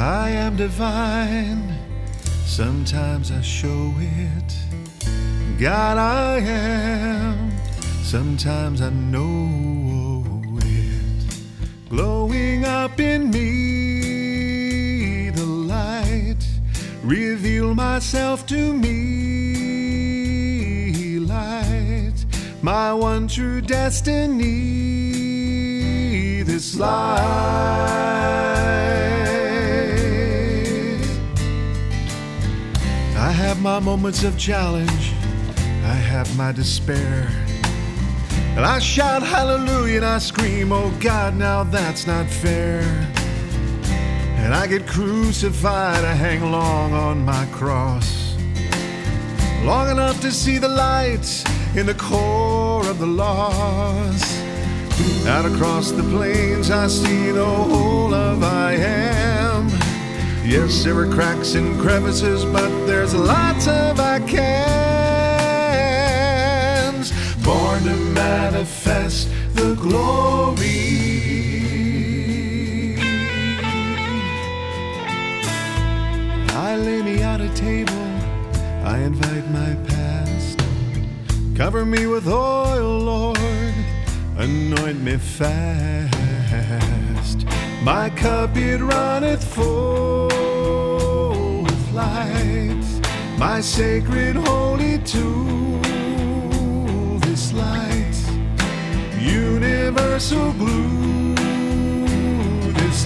I am divine, sometimes I show it. God, I am, sometimes I know it. Glowing up in me, the light, reveal myself to me. Light, my one true destiny, this light. I have my moments of challenge, I have my despair, and I shout hallelujah and I scream, oh God, now that's not fair. And I get crucified, I hang long on my cross, long enough to see the light in the core of the lost. Out across the plains I see the whole of I am. Yes, there are cracks and crevices, but there's lots of I cans. Born to manifest the glory. I lay me at a table, I invite my past. Cover me with oil, Lord, anoint me fast. My cup it runneth full with light, my sacred holy tool, this light, universal glue, this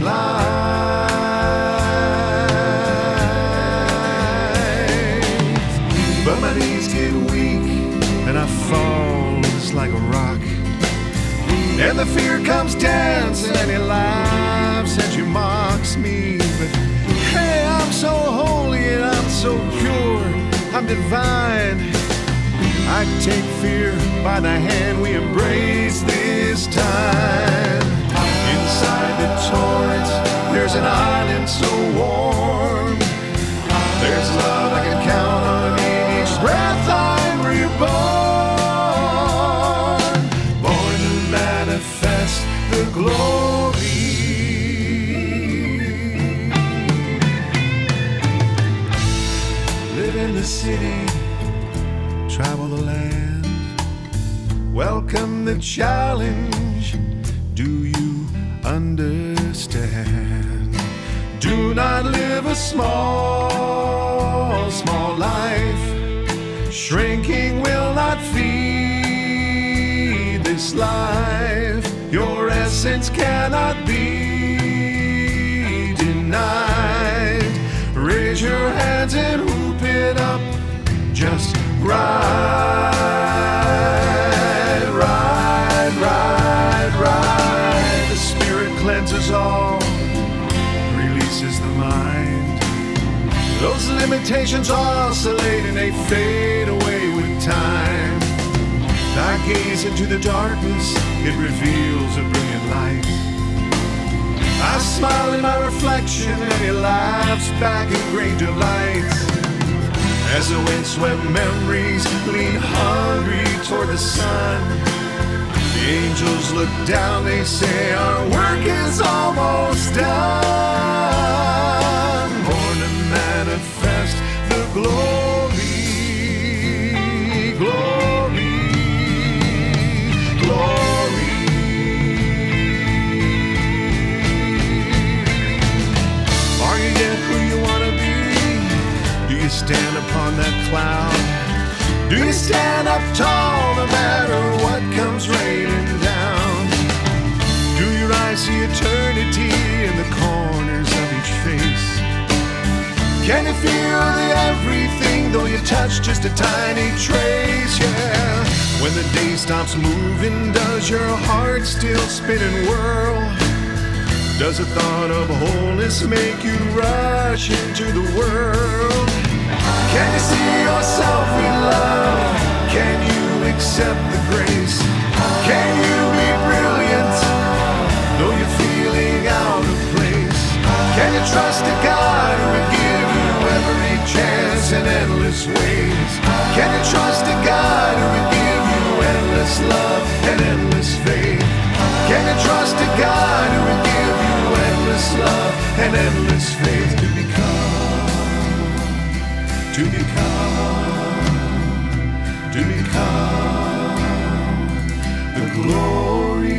light. But my knees get weak and I fall just like a rock, and the fear comes dancing and he laughs and she mocks me. But hey, I'm so holy and I'm so pure, I'm divine. I take fear by the hand, we embrace this time. Inside the torrent, there's an island so warm. There's love I can count on each breath I'm reborn. Born to manifest the glory. Live in the city, travel the land, welcome the challenge. Do you understand? Do not live a small, small life. Shrinking will not feed this life. Your essence cannot be denied. Raise your hands and whoop it up. Just ride, ride, ride, ride. The Spirit cleanses all, releases the mind. Those limitations oscillate and they fade away with time. I gaze into the darkness, it reveals a brilliant light. I smile in my reflection and he laughs back in great delight. As the windswept memories lean hungry toward the sun, the angels look down, they say our work is almost done. Born to manifest the glory, glory, glory. Are you yet who you want to be? Do you stand upon that cloud? Do you stand up tall no matter what comes raining down? Do your eyes see eternity in the corners of each face? Can you feel the everything though you touch just a tiny trace? Yeah. When the day stops moving, does your heart still spin and whirl? Does the thought of wholeness make you rush into the world? Can you see yourself in love? Can you accept the grace? Can you be brilliant though you're feeling out of place? Can you trust a God who would give you every chance in endless ways? Can you trust a God who would give you endless love and endless faith? Can you trust a God who would give you endless love and endless faith to become the glory.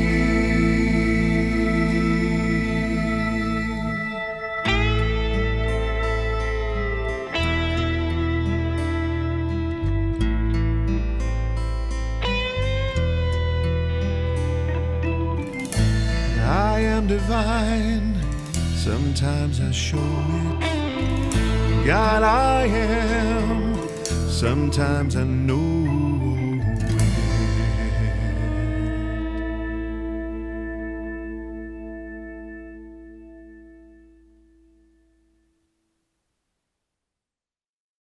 I am divine, sometimes I show it. God, I am, sometimes I know